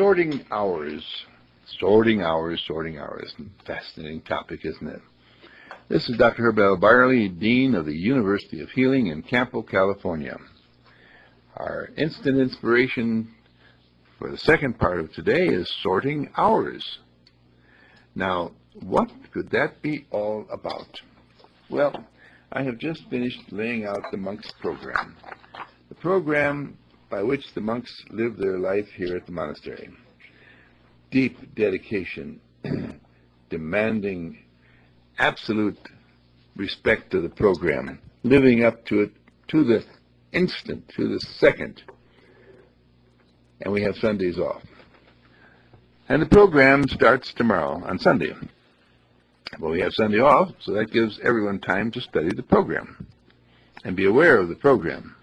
Sorting hours. Sorting hours, sorting hours. Fascinating topic, isn't it? This is Dr. Herb L. Byerly, Dean of the University of Healing in Campo, California. Our instant inspiration for the second part of today is sorting hours. Now, what could that be all about? Well, I have just finished laying out the monks' program. The program by which the monks live their life here at the monastery. Deep dedication, demanding absolute respect to the program, living up to it to the instant, to the second. And we have Sundays off. And the program starts tomorrow on Sunday. Well, we have Sunday off, so that gives everyone time to study the program and be aware of the program.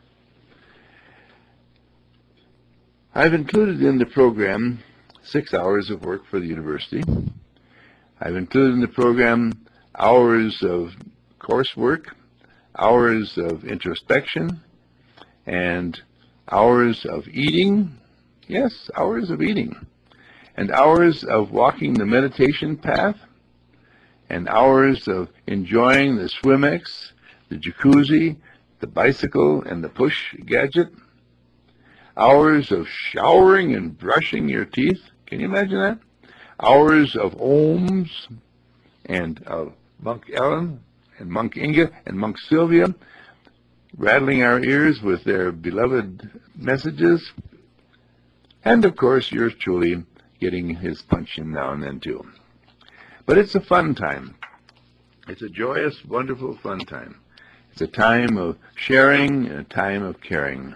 I've included in the program 6 hours of work for the university. I've included in the program hours of coursework, hours of introspection, and hours of eating. Yes, hours of eating. And hours of walking the meditation path, and hours of enjoying the Swimex, the jacuzzi, the bicycle, and the push gadget. Hours of showering and brushing your teeth. Can you imagine that? Hours of Ohms and of Monk Ellen and Monk Inga and Monk Sylvia rattling our ears with their beloved messages. And, of course, yours truly getting his punch in now and then, too. But it's a fun time. It's a joyous, wonderful, fun time. It's a time of sharing and a time of caring.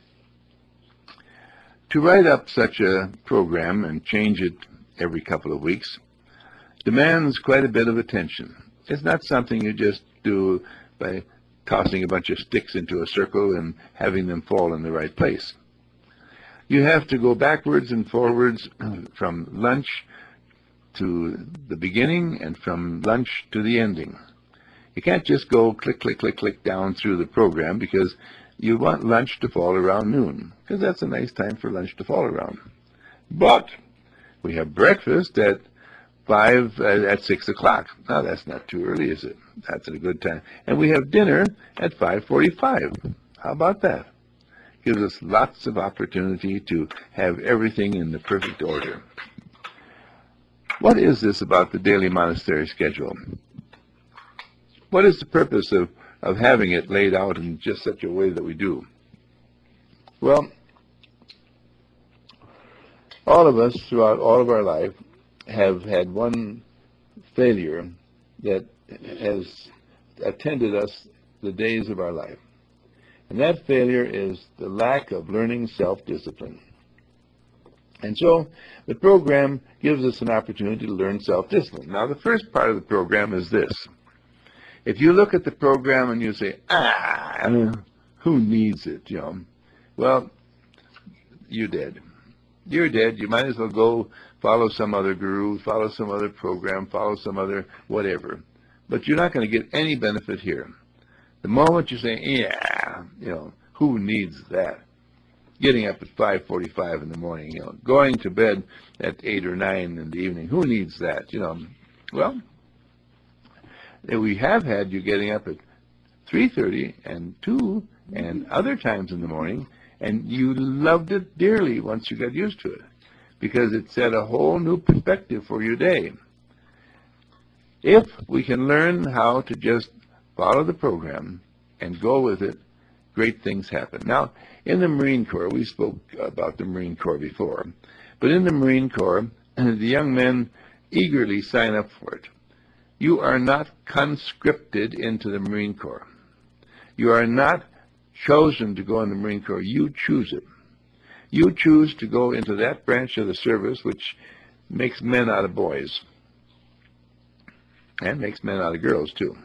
To write up such a program and change it every couple of weeks demands quite a bit of attention. It's not something you just do by tossing a bunch of sticks into a circle and having them fall in the right place. You have to go backwards and forwards from lunch to the beginning and from lunch to the ending. You can't just go click, click, click, click down through the program because you want lunch to fall around noon, because that's a nice time for lunch to fall around. But we have breakfast at 6 o'clock. Now, that's not too early, is it? That's a good time. And we have dinner at 5:45. How about that? Gives us lots of opportunity to have everything in the perfect order. What is this about the daily monastery schedule? What is the purpose of having it laid out in just such a way that we do? Well, all of us throughout all of our life have had one failure that has attended us the days of our life. And that failure is the lack of learning self-discipline. And so the program gives us an opportunity to learn self-discipline. Now, the first part of the program is this. If you look at the program and you say, who needs it, well, you're dead. You're dead. You might as well go follow some other guru, follow some other program, follow some other whatever. But you're not going to get any benefit here. The moment you say, who needs that? Getting up at 5:45 in the morning, going to bed at 8 or 9 in the evening, who needs that? Well, we have had you getting up at 3:30 and 2 and other times in the morning, and you loved it dearly once you got used to it because it set a whole new perspective for your day. If we can learn how to just follow the program and go with it, great things happen. Now, in the Marine Corps, we spoke about the Marine Corps before, but in the Marine Corps, the young men eagerly sign up for it. You are not conscripted into the Marine Corps. You are not chosen to go in the Marine Corps. You choose it. You choose to go into that branch of the service which makes men out of boys and makes men out of girls, too.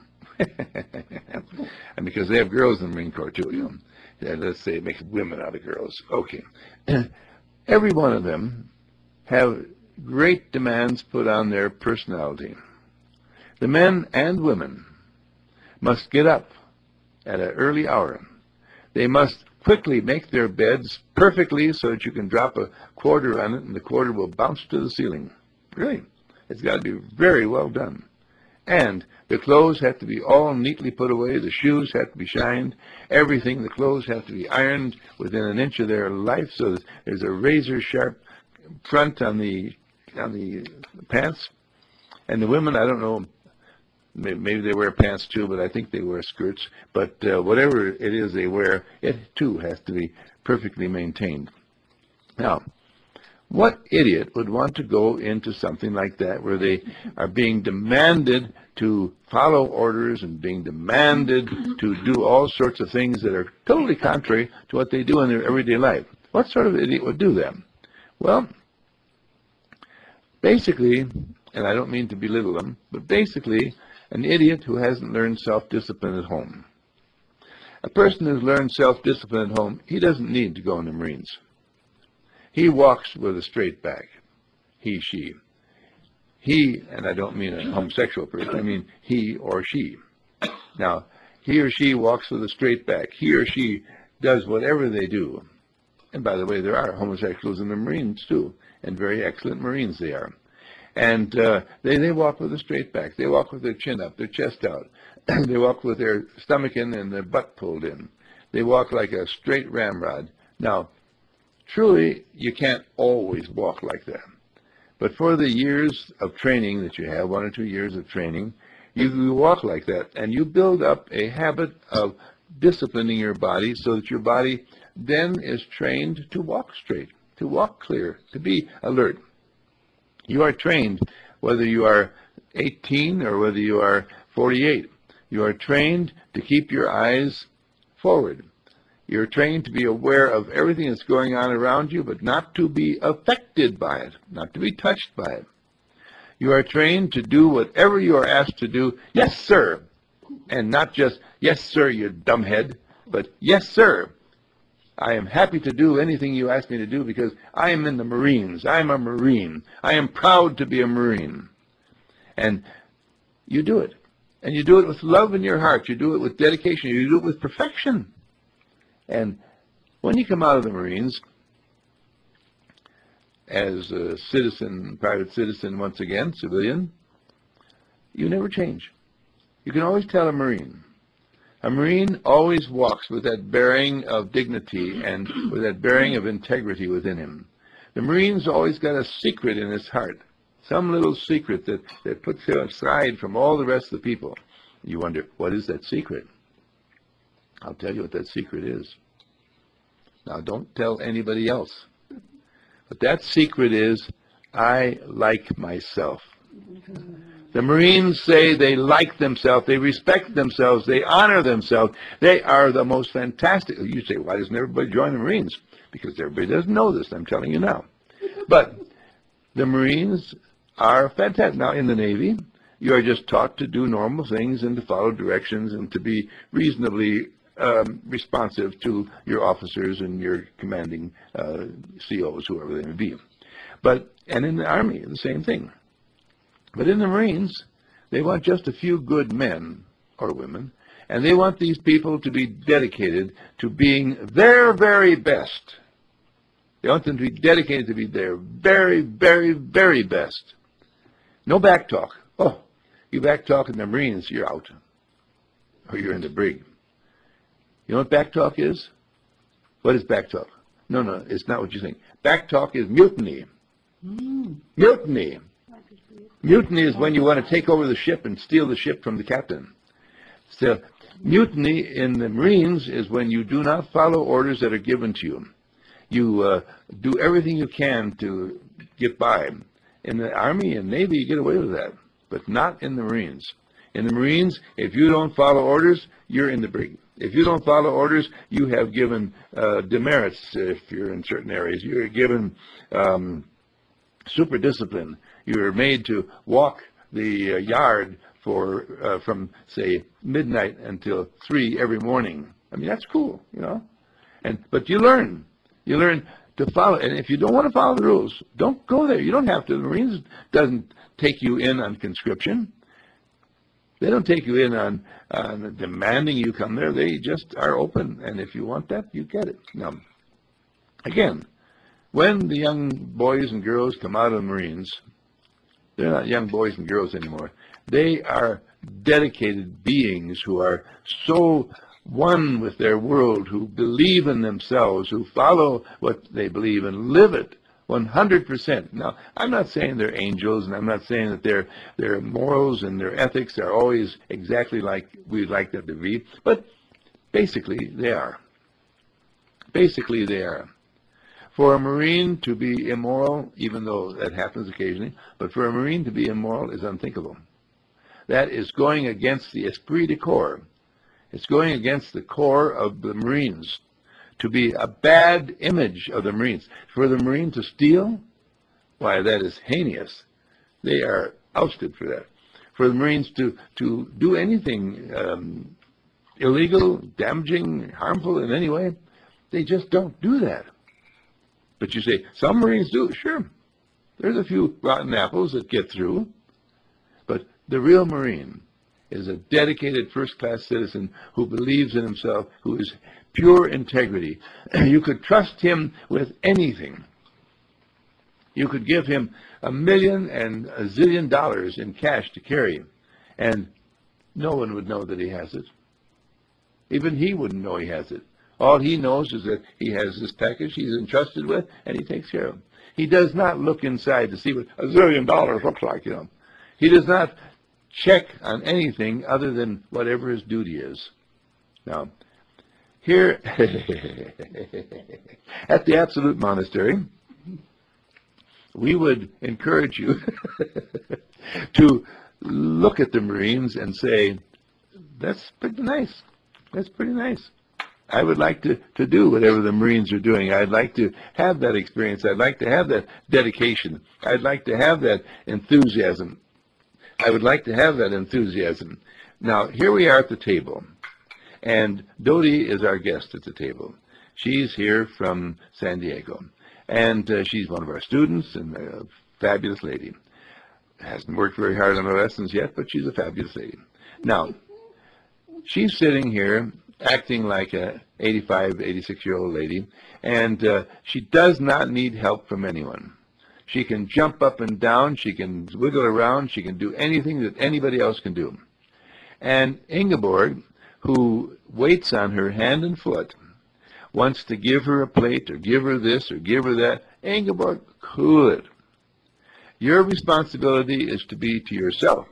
And because they have girls in the Marine Corps, too. Let's say it makes women out of girls. Okay. Every one of them have great demands put on their personality. The men and women must get up at an early hour. They must quickly make their beds perfectly so that you can drop a quarter on it and the quarter will bounce to the ceiling. Really. It's got to be very well done. And the clothes have to be all neatly put away. The shoes have to be shined. Everything, the clothes have to be ironed within an inch of their life so that there's a razor-sharp front on the pants. And the women, I don't know, maybe they wear pants too, but I think they wear skirts. But whatever it is they wear, it too has to be perfectly maintained. Now, what idiot would want to go into something like that where they are being demanded to follow orders and being demanded to do all sorts of things that are totally contrary to what they do in their everyday life? What sort of idiot would do that? Well, basically, and I don't mean to belittle them, but basically an idiot who hasn't learned self-discipline at home. A person who's learned self-discipline at home, he doesn't need to go in the Marines. He walks with a straight back. He, she. He, and I don't mean a homosexual person, I mean he or she. Now, he or she walks with a straight back. He or she does whatever they do. And by the way, there are homosexuals in the Marines too, and very excellent Marines they are. And they walk with a straight back. They walk with their chin up, their chest out. They walk with their stomach in and their butt pulled in. They walk like a straight ramrod. Now, truly, you can't always walk like that. But for the years of training that you have, 1 or 2 years of training, you walk like that, and you build up a habit of disciplining your body so that your body then is trained to walk straight, to walk clear, to be alert. You are trained, whether you are 18 or whether you are 48. You are trained to keep your eyes forward. You're trained to be aware of everything that's going on around you, but not to be affected by it, not to be touched by it. You are trained to do whatever you are asked to do, yes, sir, and not just, yes, sir, you dumbhead, but yes, sir. I am happy to do anything you ask me to do because I am in the Marines. I am a Marine. I am proud to be a Marine. And you do it. And you do it with love in your heart. You do it with dedication. You do it with perfection. And when you come out of the Marines, as a citizen, private citizen once again, civilian, you never change. You can always tell a Marine. A Marine always walks with that bearing of dignity and with that bearing of integrity within him. The Marine's always got a secret in his heart, some little secret that puts him aside from all the rest of the people. You wonder, what is that secret? I'll tell you what that secret is. Now, don't tell anybody else. But that secret is, I like myself. The Marines say they like themselves, they respect themselves, they honor themselves. They are the most fantastic. You say, why doesn't everybody join the Marines? Because everybody doesn't know this, I'm telling you now. But the Marines are fantastic. Now, in the Navy, you are just taught to do normal things and to follow directions and to be reasonably responsive to your officers and your commanding COs, whoever they may be. And in the Army, the same thing. But in the Marines, they want just a few good men or women, and they want these people to be dedicated to being their very best. They want them to be dedicated to be their very, very, very best. No back talk. Oh, you back talk in the Marines, you're out. Or you're in the brig. You know what back talk is? What is back talk? No, it's not what you think. Back talk is mutiny. Mutiny. Mutiny is when you want to take over the ship and steal the ship from the captain. So, mutiny in the Marines is when you do not follow orders that are given to you. You do everything you can to get by. In the Army and Navy, you get away with that, but not in the Marines. In the Marines, if you don't follow orders, you're in the brig. If you don't follow orders, you have given demerits if you're in certain areas. You're given super discipline. You're made to walk the yard for from, say, midnight until 3 every morning. I mean, that's cool, you know. But you learn. You learn to follow. And if you don't want to follow the rules, don't go there. You don't have to. The Marines doesn't take you in on conscription. They don't take you in on demanding you come there. They just are open, and if you want that, you get it. Now, again, when the young boys and girls come out of the Marines, they're not young boys and girls anymore. They are dedicated beings who are so one with their world, who believe in themselves, who follow what they believe and live it 100%. Now, I'm not saying they're angels, and I'm not saying that their morals and their ethics are always exactly like we'd like them to be, but basically they are. Basically they are. For a Marine to be immoral, even though that happens occasionally, but for a Marine to be immoral is unthinkable. That is going against the esprit de corps. It's going against the core of the Marines. To be a bad image of the Marines. For the Marine to steal, why, that is heinous. They are ousted for that. For the Marines to do anything illegal, damaging, harmful in any way, they just don't do that. But you say, some Marines do. Sure. There's a few rotten apples that get through. But the real Marine is a dedicated first-class citizen who believes in himself, who is pure integrity. You could trust him with anything. You could give him $1 million and $1 zillion in cash to carry, and no one would know that he has it. Even he wouldn't know he has it. All he knows is that he has this package he's entrusted with, and he takes care of it. He does not look inside to see what $1 zillion looks like, you know. He does not check on anything other than whatever his duty is. Now, here at the Absolute Monastery, we would encourage you to look at the Marines and say, that's pretty nice. That's pretty nice. I would like to do whatever the Marines are doing. I'd like to have that experience. I'd like to have that dedication. I'd like to have that enthusiasm. I would like to have that enthusiasm. Now, here we are at the table, and Dodie is our guest at the table. She's here from San Diego, and she's one of our students and a fabulous lady. Hasn't worked very hard on her lessons yet, but she's a fabulous lady. Now, she's sitting here acting like a 85, 86-year-old lady, and she does not need help from anyone. She can jump up and down, she can wiggle around, she can do anything that anybody else can do. And Ingeborg, who waits on her hand and foot, wants to give her a plate or give her this or give her that. Ingeborg, cool it. Your responsibility is to be to yourself,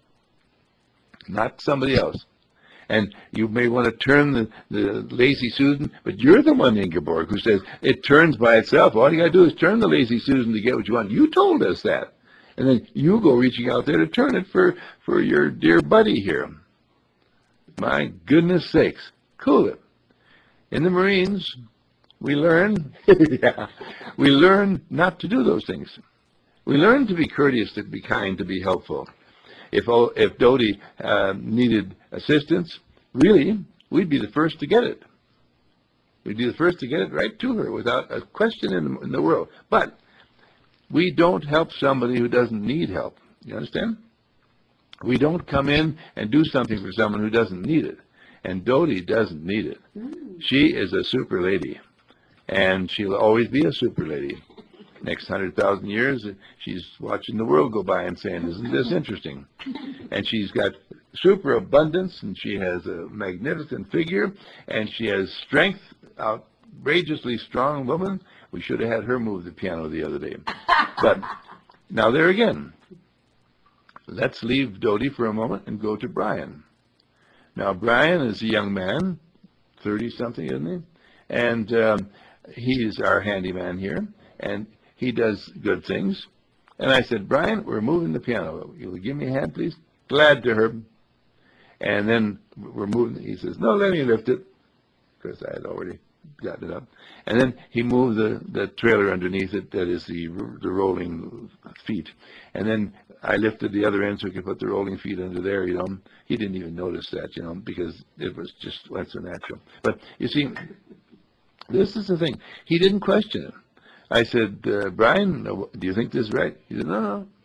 not somebody else. And you may want to turn the lazy Susan, but you're the one, Ingeborg, who says it turns by itself. All you got to do is turn the lazy Susan to get what you want. You told us that. And then you go reaching out there to turn it for your dear buddy here. My goodness sakes. Cool it. In the Marines, we learn, we learn not to do those things. We learn to be courteous, to be kind, to be helpful. If Dodie needed assistance, really, we'd be the first to get it. We'd be the first to get it right to her without a question in the world. But we don't help somebody who doesn't need help. You understand? We don't come in and do something for someone who doesn't need it. And Dodie doesn't need it. She is a super lady. And she'll always be a super lady. Next 100,000 years, she's watching the world go by and saying, isn't this interesting? And she's got super abundance, and she has a magnificent figure, and she has strength, outrageously strong woman. We should have had her move the piano the other day. But now there again, let's leave Dodie for a moment and go to Brian. Now, Brian is a young man, 30-something, isn't he? And he's our handyman here, and he does good things. And I said, Brian, we're moving the piano. You'll give me a hand, please? Glad to, Herb. And then we're moving. He says, no, let me lift it, because I had already gotten it up. And then he moved the trailer underneath it, that is the rolling feet. And then I lifted the other end so we could put the rolling feet under there, you know. He didn't even notice that, you know, because it was just went so natural. But, you see, this is the thing. He didn't question it. I said, Brian, do you think this is right? He said, no.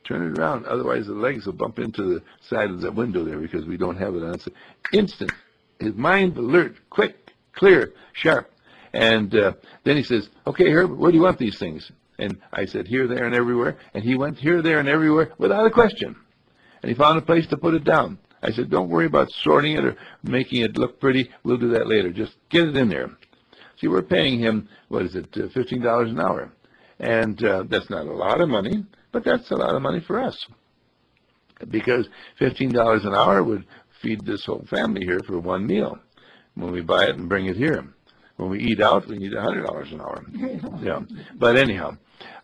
turn it around. Otherwise, the legs will bump into the side of the window there because we don't have it on. It's instant. His mind alert, quick, clear, sharp. And then he says, okay, Herb, where do you want these things? And I said, here, there, and everywhere. And he went here, there, and everywhere without a question. And he found a place to put it down. I said, don't worry about sorting it or making it look pretty. We'll do that later. Just get it in there. See, we're paying him, what is it, $15 an hour. And that's not a lot of money, but that's a lot of money for us. Because $15 an hour would feed this whole family here for one meal when we buy it and bring it here. When we eat out, we need $100 an hour. Yeah. But anyhow,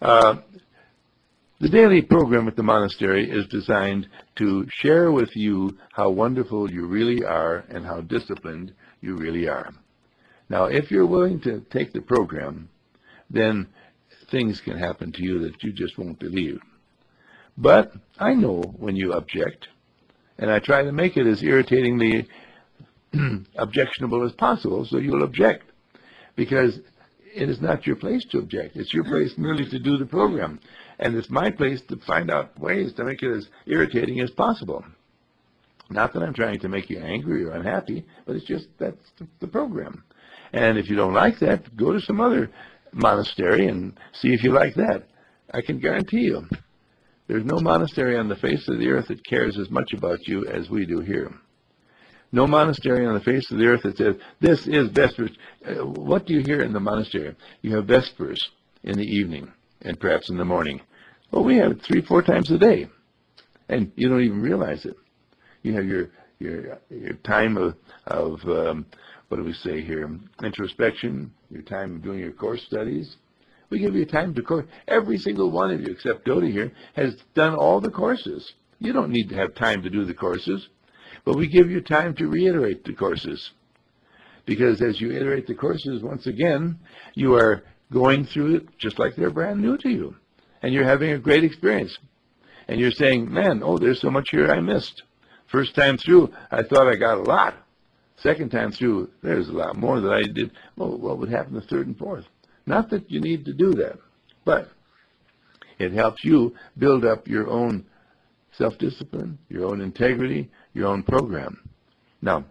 the daily program at the monastery is designed to share with you how wonderful you really are and how disciplined you really are. Now, if you're willing to take the program, then things can happen to you that you just won't believe. But I know when you object, and I try to make it as irritatingly objectionable as possible, so you'll object. Because it is not your place to object. It's your place merely to do the program. And it's my place to find out ways to make it as irritating as possible. Not that I'm trying to make you angry or unhappy, but it's just that's the program. And if you don't like that, go to some other monastery and see if you like that. I can guarantee you, there's no monastery on the face of the earth that cares as much about you as we do here. No monastery on the face of the earth that says, this is Vespers. What do you hear in the monastery? You have Vespers in the evening and perhaps in the morning. Well, we have it 3-4 times a day, and you don't even realize it. You have your time of what do we say here, introspection, your time of doing your course studies. We give you time to course. Every single one of you, except Dodi here, has done all the courses. You don't need to have time to do the courses. But we give you time to reiterate the courses. Because as you iterate the courses, once again, you are going through it just like they're brand new to you. And you're having a great experience. And you're saying, man, oh, there's so much here I missed. First time through, I thought I got a lot. Second time through, there's a lot more that I did. Well, what would happen the third and fourth? Not that you need to do that, but it helps you build up your own self-discipline, your own integrity, your own program. Now,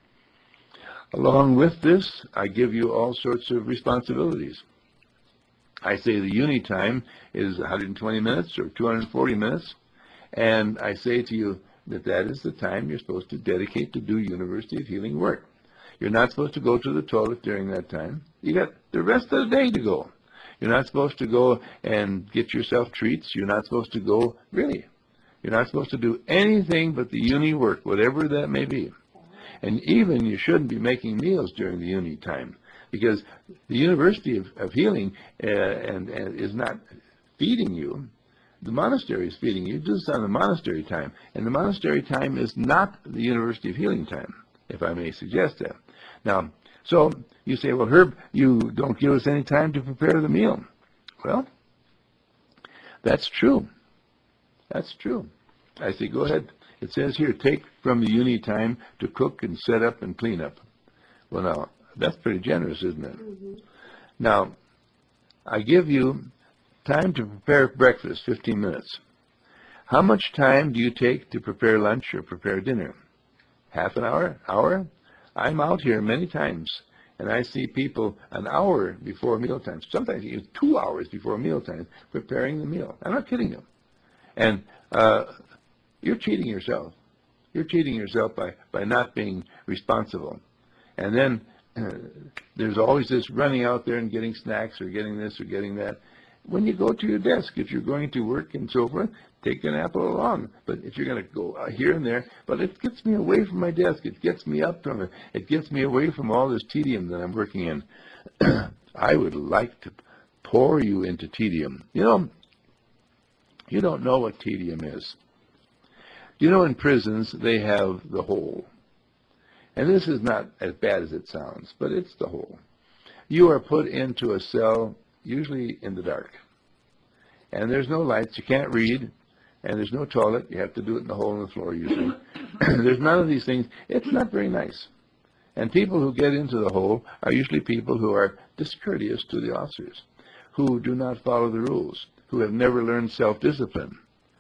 along with this, I give you all sorts of responsibilities. I say the uni time is 120 minutes or 240 minutes, and I say to you that that is the time you're supposed to dedicate to do University of Healing work. You're not supposed to go to the toilet during that time. You got the rest of the day to go. You're not supposed to go and get yourself treats. You're not supposed to go, really. You're not supposed to do anything but the uni work, whatever that may be. And even you shouldn't be making meals during the uni time, because the University of Healing and is not feeding you. The monastery is feeding you. Do this on the monastery time. And the monastery time is not the University of Healing time, if I may suggest that. Now, so you say, well, Herb, you don't give us any time to prepare the meal. Well, that's true. That's true. I say, go ahead. It says here, take from the uni time to cook and set up and clean up. Well, now, that's pretty generous, isn't it? Mm-hmm. Now, I give you time to prepare breakfast, 15 minutes. How much time do you take to prepare lunch or prepare dinner? Half an hour? Hour? I'm out here many times, and I see people an hour before mealtime, sometimes even 2 hours before mealtime, preparing the meal. I'm not kidding you. And you're cheating yourself. You're cheating yourself by not being responsible. And then there's always this running out there and getting snacks or getting this or getting that. When you go to your desk, if you're going to work and so forth, take an apple along. But if you're going to go here and there, but it gets me away from my desk. It gets me up from it. It gets me away from all this tedium that I'm working in. I would like to pour you into tedium. You know, you don't know what tedium is. You know, in prisons, they have the hole. And this is not as bad as it sounds, but it's the hole. You are put into a cell, usually in the dark. And there's no lights. You can't read. And there's no toilet. You have to do it in the hole in the floor, usually. There's none of these things. It's not very nice. And people who get into the hole are usually people who are discourteous to the officers, who do not follow the rules, who have never learned self-discipline.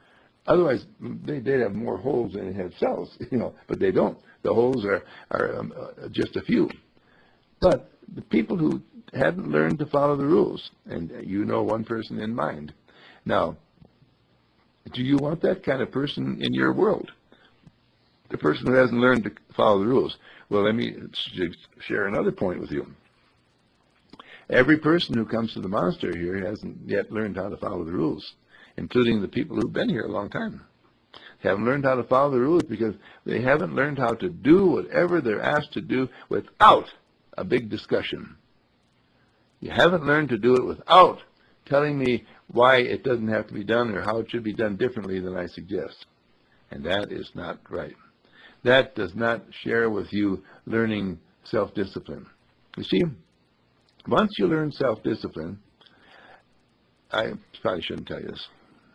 Otherwise, they'd have more holes than they have cells, but they don't. The holes are just a few. But the people who hadn't learned to follow the rules, and you know one person in mind. Now, do you want that kind of person in your world? The person who hasn't learned to follow the rules. Well, let me share another point with you. Every person who comes to the monastery here hasn't yet learned how to follow the rules, including the people who've been here a long time. They haven't learned how to follow the rules because they haven't learned how to do whatever they're asked to do without a big discussion. You haven't learned to do it without telling me why it doesn't have to be done or how it should be done differently than I suggest. And that is not right. That does not share with you learning self-discipline. You see, once you learn self-discipline, I probably shouldn't tell you this.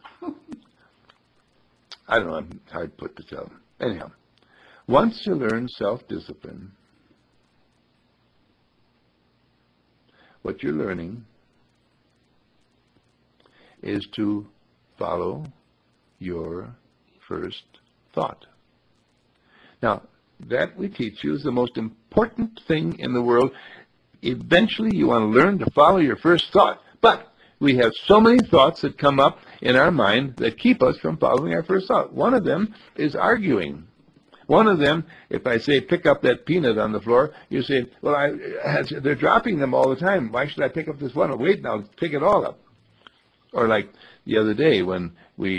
I don't know, I'm hard put to tell. Anyhow, once you learn self-discipline, what you're learning is to follow your first thought. Now, that we teach you is the most important thing in the world. Eventually, you want to learn to follow your first thought. But we have so many thoughts that come up in our mind that keep us from following our first thought. One of them is arguing. One of them, if I say, pick up that peanut on the floor, you say, well, they're dropping them all the time. Why should I pick up this one? Oh, wait, now pick it all up. Or like the other day when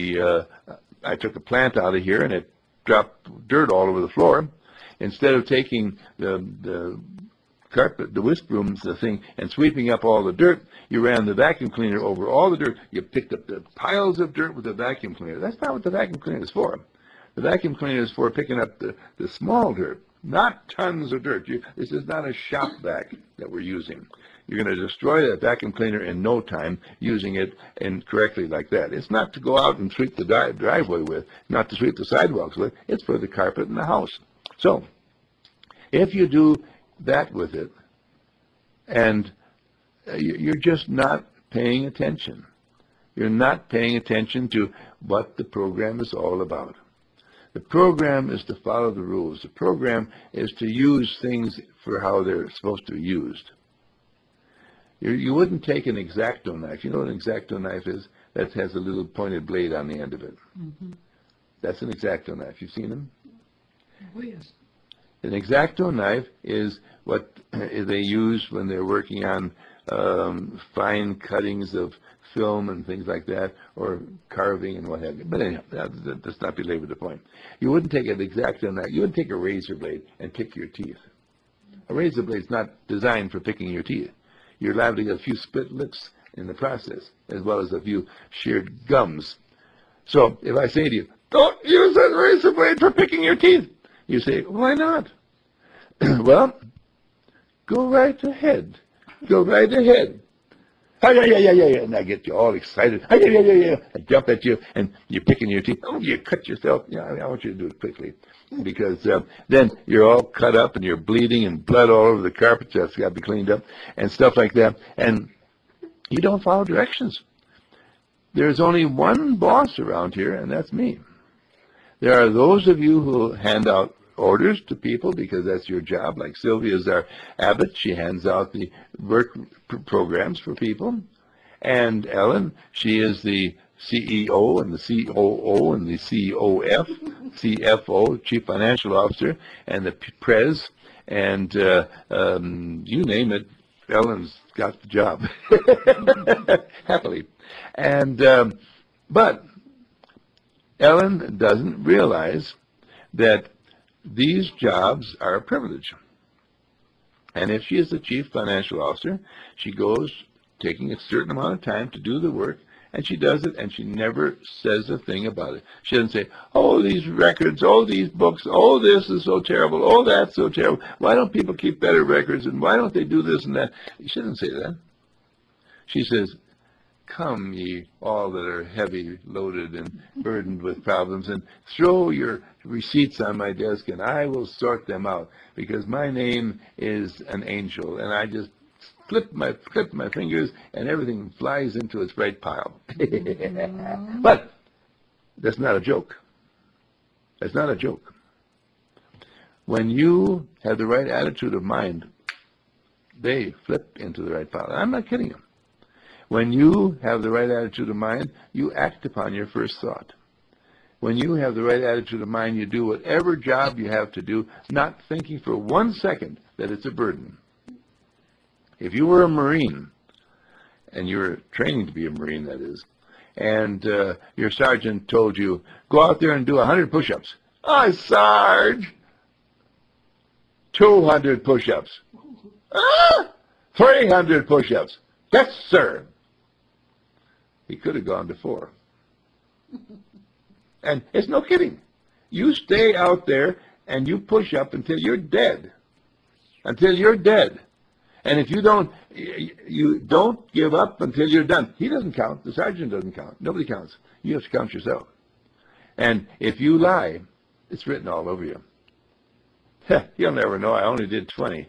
I took a plant out of here and it dropped dirt all over the floor. Instead of taking the carpet, the whisk brooms, the thing, and sweeping up all the dirt, you ran the vacuum cleaner over all the dirt. You picked up the piles of dirt with the vacuum cleaner. That's not what the vacuum cleaner is for. The vacuum cleaner is for picking up the small dirt, not tons of dirt. This is not a shop vac that we're using. You're going to destroy that vacuum cleaner in no time using it incorrectly like that. It's not to go out and sweep the driveway with, not to sweep the sidewalks with. It's for the carpet in the house. So, if you do that with it, and you're just not paying attention. You're not paying attention to what the program is all about. The program is to follow the rules. The program is to use things for how they're supposed to be used. You wouldn't take an X-Acto knife. You know what an X-Acto knife is? That has a little pointed blade on the end of it. Mm-hmm. That's an X-Acto knife. You've seen them? Oh, yes. An X-Acto knife is what they use when they're working on fine cuttings of film and things like that, or carving and what have you. But anyhow, let's not belabor the point. You wouldn't take an X-Acto knife. You wouldn't take a razor blade and pick your teeth. A razor blade's not designed for picking your teeth. You're liable to get a few split lips in the process, as well as a few sheared gums. So if I say to you, don't use that razor blade for picking your teeth, you say, why not? Well, go right ahead. Go right ahead. Yeah. And I get you all excited. Yeah. I jump at you, and you're picking your teeth. Oh, you cut yourself. Yeah, I want you to do it quickly, because then you're all cut up, and you're bleeding, and blood all over the carpet. That's got to be cleaned up, and stuff like that. And you don't follow directions. There's only one boss around here, and that's me. There are those of you who hand out orders to people because that's your job. Like Sylvia is our abbot. She hands out the work programs for people. And Ellen, she is the CEO and the COO and the CFO, Chief Financial Officer, and the Prez. And you name it, Ellen's got the job. Happily. And but Ellen doesn't realize that these jobs are a privilege. And if she is the chief financial officer, she goes taking a certain amount of time to do the work, and she does it, and she never says a thing about it. She doesn't say, oh, these records, oh, these books, oh, this is so terrible, oh, that's so terrible. Why don't people keep better records, and why don't they do this and that? She doesn't say that. She says, come, ye all that are heavy loaded and burdened with problems, and throw your receipts on my desk, and I will sort them out, because my name is an angel, and I just clip my fingers, and everything flies into its right pile. But That's not a joke. That's not a joke. When you have the right attitude of mind, they flip into the right path. I'm not kidding you. When you have the right attitude of mind, you act upon your first thought. When you have the right attitude of mind, you do whatever job you have to do, not thinking for 1 second that it's a burden. If you were a Marine, and you were training to be a Marine, that is, and your sergeant told you, go out there and do 100 push-ups. Oh, Sarge! 200 push-ups. 300 push-ups. Yes, sir. He could have gone to 4. And it's no kidding. You stay out there and you push up until you're dead. Until you're dead. And if you don't give up until you're done. He doesn't count. The sergeant doesn't count. Nobody counts. You have to count yourself. And if you lie, it's written all over you. You'll never know. I only did 20.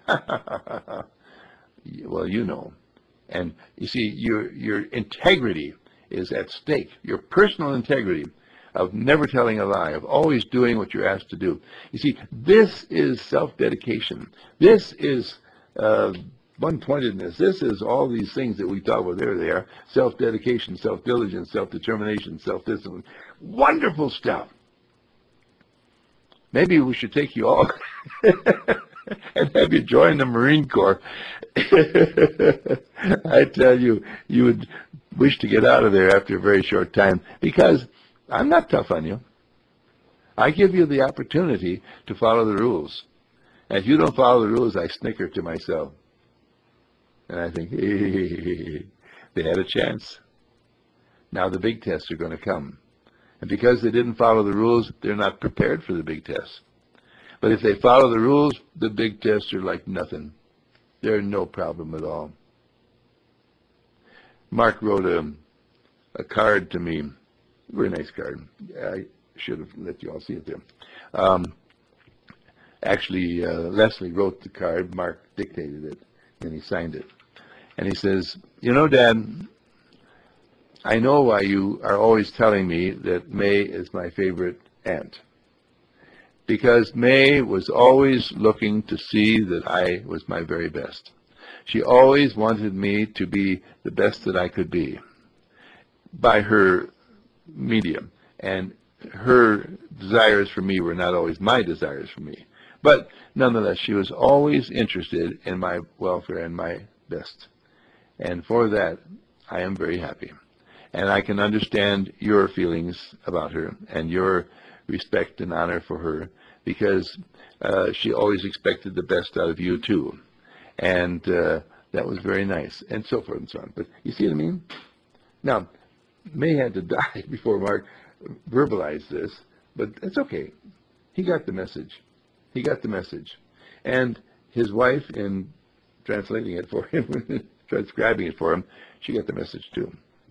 Well, you know. And you see, your integrity is at stake. Your personal integrity of never telling a lie, of always doing what you're asked to do. You see, this is self-dedication. This is one-pointedness. This is all these things that we talk about. There they are. Self-dedication, self-diligence, self-determination, self-discipline. Wonderful stuff. Maybe we should take you all and have you join the Marine Corps. I tell you, you would wish to get out of there after a very short time, because I'm not tough on you. I give you the opportunity to follow the rules. And if you don't follow the rules, I snicker to myself. And I think, they had a chance. Now the big tests are going to come. And because they didn't follow the rules, they're not prepared for the big tests. But if they follow the rules, the big tests are like nothing. They're no problem at all. Mark wrote a card to me, a very nice card. I should have let you all see it there. Actually, Leslie wrote the card, Mark dictated it, and he signed it. And he says, you know, Dad, I know why you are always telling me that May is my favorite aunt. Because May was always looking to see that I was my very best. She always wanted me to be the best that I could be by her medium. And her desires for me were not always my desires for me. But nonetheless, she was always interested in my welfare and my best. And for that, I am very happy. And I can understand your feelings about her and your respect and honor for her, because she always expected the best out of you too. And that was very nice, and so forth and so on. But you see what I mean? Now, May had to die before Mark verbalized this, but it's okay. He got the message. He got the message. And his wife, in translating it for him, transcribing it for him, she got the message too.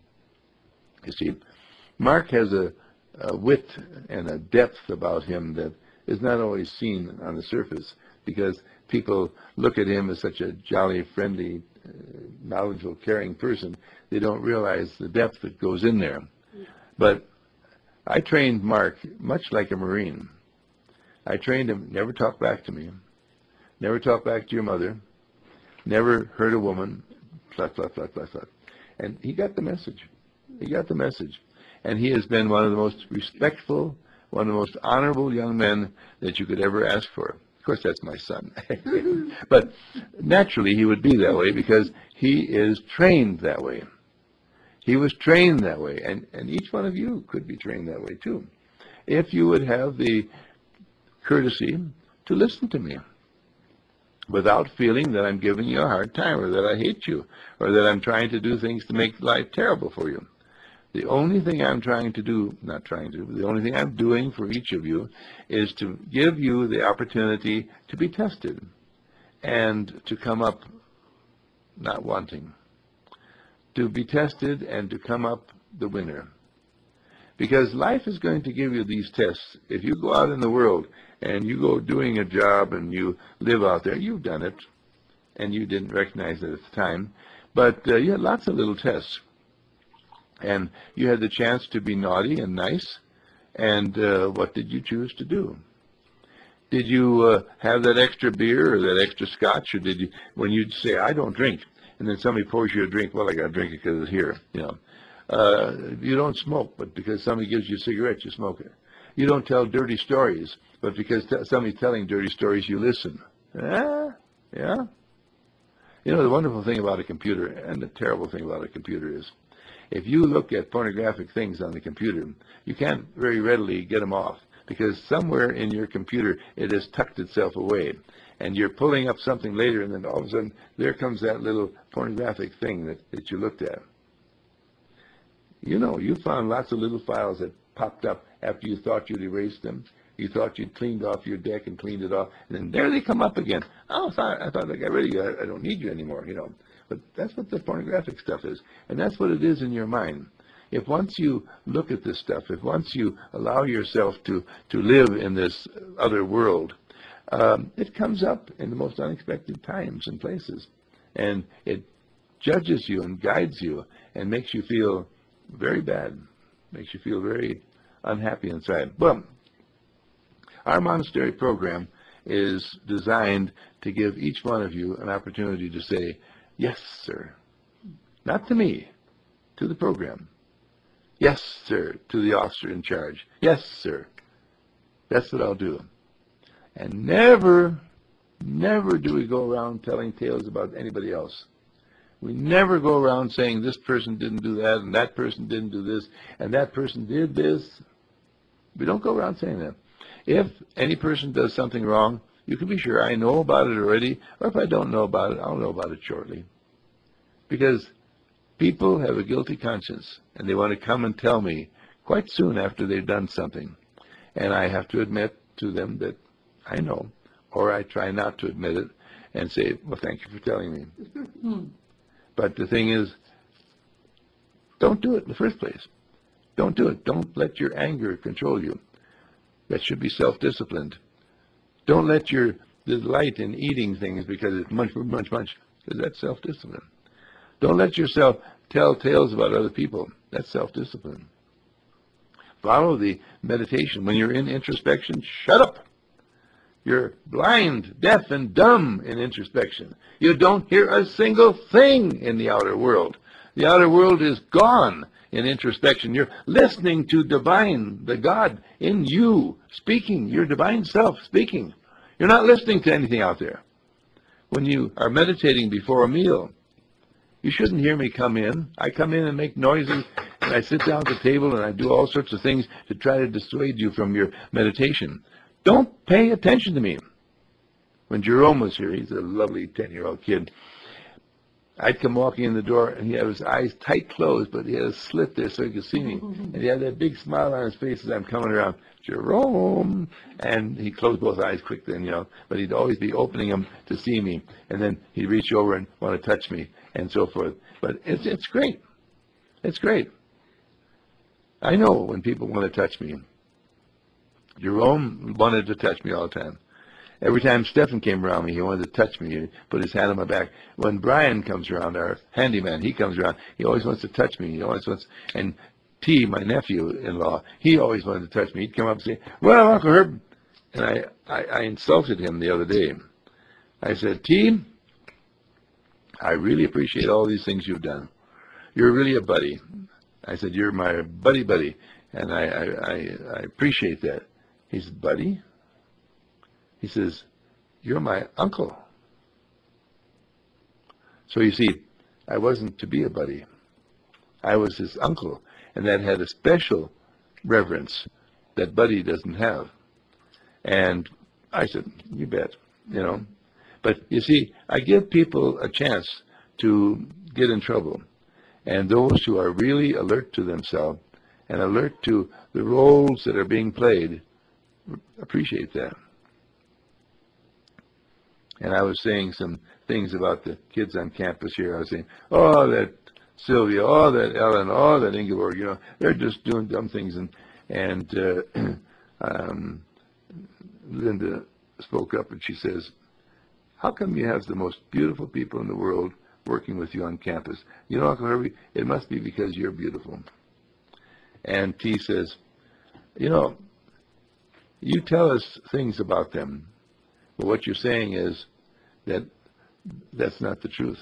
You see, Mark has a wit and a depth about him that is not always seen on the surface, because people look at him as such a jolly, friendly, knowledgeable, caring person. They don't realize the depth that goes in there. But I trained Mark much like a Marine. I trained him, never talk back to me, never talk back to your mother, never hurt a woman, flat, flat, flat, flat, flat. And he got the message. He got the message. And he has been one of the most respectful, one of the most honorable young men that you could ever ask for. Of course, that's my son. But naturally, he would be that way because he is trained that way. He was trained that way. And each one of you could be trained that way, too, if you would have the courtesy to listen to me without feeling that I'm giving you a hard time or that I hate you or that I'm trying to do things to make life terrible for you. The only thing I'm trying to do, not trying to, the only thing I'm doing for each of you is to give you the opportunity to be tested and to come up not wanting, to be tested and to come up the winner. Because life is going to give you these tests. If you go out in the world and you go doing a job and you live out there, you've done it, and you didn't recognize it at the time, but you had lots of little tests. And you had the chance to be naughty and nice, And what did you choose to do? Did you have that extra beer or that extra scotch, or did you, when you say, I don't drink, and then somebody pours you a drink, well, I got to drink it because it's here, you know. You don't smoke, but because somebody gives you a cigarette, you smoke it. You don't tell dirty stories, but because somebody's telling dirty stories, you listen. Yeah? You know, the wonderful thing about a computer, and the terrible thing about a computer is, if you look at pornographic things on the computer, you can't very readily get them off, because somewhere in your computer it has tucked itself away. And you're pulling up something later, and then all of a sudden, there comes that little pornographic thing that you looked at. You know, you found lots of little files that popped up after you thought you'd erased them. You thought you'd cleaned off your deck and cleaned it off, and then there they come up again. Oh, I thought I got rid of you. I don't need you anymore, you know. But that's what the pornographic stuff is, and that's what it is in your mind. If once you look at this stuff, if once you allow yourself to live in this other world, it comes up in the most unexpected times and places, and it judges you and guides you and makes you feel very bad, makes you feel very unhappy inside. Well, our monastery program is designed to give each one of you an opportunity to say, yes, sir. Not to me, to the program. Yes, sir, to the officer in charge. Yes, sir. That's what I'll do. And never do we go around telling tales about anybody else. We never go around saying this person didn't do that, and that person didn't do this, and that person did this. We don't go around saying that. If any person does something wrong, you can be sure I know about it already, or if I don't know about it, I'll know about it shortly. Because people have a guilty conscience, and they want to come and tell me quite soon after they've done something. And I have to admit to them that I know, or I try not to admit it and say, well, thank you for telling me. But the thing is, don't do it in the first place. Don't do it. Don't let your anger control you. That should be self-disciplined. Don't let your delight in eating things because it's munch, because that's self-discipline. Don't let yourself tell tales about other people. That's self-discipline. Follow the meditation. When you're in introspection, shut up. You're blind, deaf, and dumb in introspection. You don't hear a single thing in the outer world. The outer world is gone in introspection. You're listening to divine, the God in you speaking, your divine self speaking. You're not listening to anything out there. When you are meditating before a meal, you shouldn't hear me come in. I come in and make noises, and I sit down at the table, and I do all sorts of things to try to dissuade you from your meditation. Don't pay attention to me. When Jerome was here, he's a lovely 10-year-old kid, I'd come walking in the door, and he had his eyes tight closed, but he had a slit there so he could see me. And he had that big smile on his face as I'm coming around, Jerome! And he closed both eyes quick then, you know, but he'd always be opening them to see me. And then he'd reach over and want to touch me, and so forth. But it's great. It's great. I know when people want to touch me. Jerome wanted to touch me all the time. Every time Stephen came around me, he wanted to touch me. He put his hand on my back. When Brian comes around, our handyman, he comes around, he always wants to touch me. He always wants, and T, my nephew-in-law, he always wanted to touch me. He'd come up and say, well, Uncle Herb, and I insulted him the other day. I said, T, I really appreciate all these things you've done. You're really a buddy. I said, you're my buddy, and I appreciate that. He said, buddy? He says, you're my uncle. So you see, I wasn't to be a buddy. I was his uncle, and that had a special reverence that buddy doesn't have. And I said, you bet, you know. But you see, I give people a chance to get in trouble. And those who are really alert to themselves and alert to the roles that are being played appreciate that. And I was saying some things about the kids on campus here. I was saying, oh, that Sylvia, oh, that Ellen, oh, that Ingeborg, you know, they're just doing dumb things. And Linda spoke up and she says, how come you have the most beautiful people in the world working with you on campus? You know, Uncle Herbie, it must be because you're beautiful. And T says, You know, you tell us things about them, but what you're saying is that that's not the truth.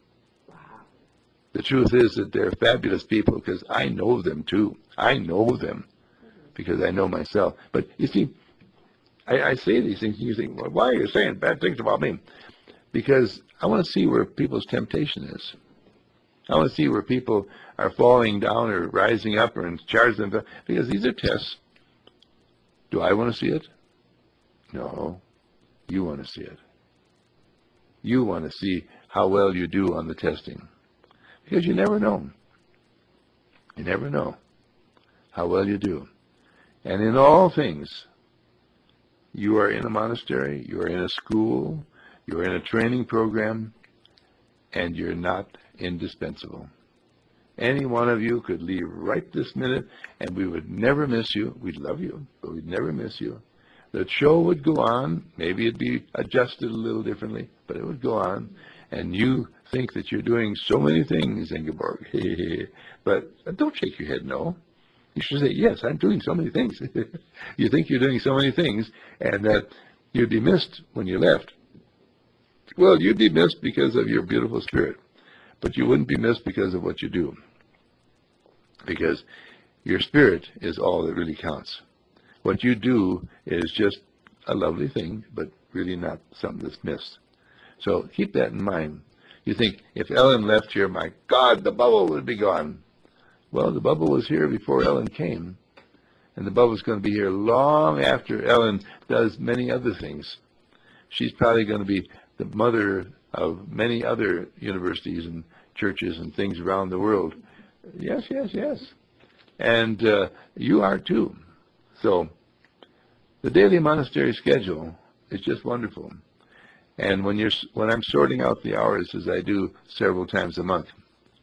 The truth is that they're fabulous people because I know them too. I know them because I know myself. But you see, I say these things and you think, well, why are you saying bad things about me? Because I want to see where people's temptation is. I want to see where people are falling down or rising up or in charge of them. Because these are tests. Do I want to see it? No. You want to see it. You want to see how well you do on the testing. Because you never know. You never know how well you do. And in all things, you are in a monastery, you are in a school, you are in a training program, and you're not indispensable. Any one of you could leave right this minute, and we would never miss you. We'd love you, but we'd never miss you. The show would go on. Maybe it'd be adjusted a little differently, but it would go on. And you think that you're doing so many things, Ingeborg. But don't shake your head, no. You should say, yes, I'm doing so many things. You think you're doing so many things, and that you'd be missed when you left. Well, you'd be missed because of your beautiful spirit, but you wouldn't be missed because of what you do. Because your spirit is all that really counts. What you do is just a lovely thing, but really not something that's missed. So keep that in mind. You think, if Ellen left here, my God, the bubble would be gone. Well, the bubble was here before Ellen came, and the bubble's going to be here long after Ellen does many other things. She's probably going to be the mother of many other universities and churches and things around the world. Yes, yes, yes. And you are too. So the daily monastery schedule is just wonderful. And when I'm sorting out the hours, as I do several times a month,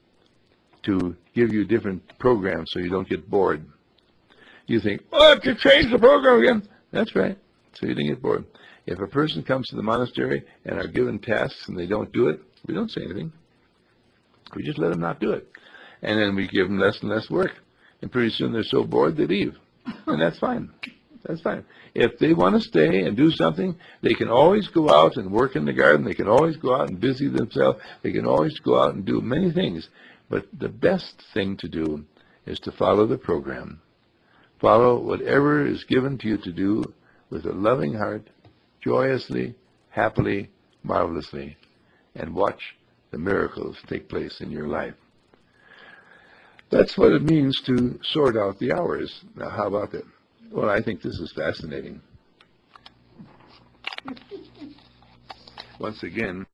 to give you different programs so you don't get bored. You think, oh, I have to change the program again. That's right. So you don't get bored. If a person comes to the monastery and are given tasks and they don't do it, we don't say anything. We just let them not do it. And then we give them less and less work. And pretty soon they're so bored they leave. And that's fine. That's fine. If they want to stay and do something, they can always go out and work in the garden. They can always go out and busy themselves. They can always go out and do many things. But the best thing to do is to follow the program. Follow whatever is given to you to do with a loving heart, joyously, happily, marvelously, and watch the miracles take place in your life. That's what it means to sort out the hours. Now, how about that? Well, I think this is fascinating. Once again,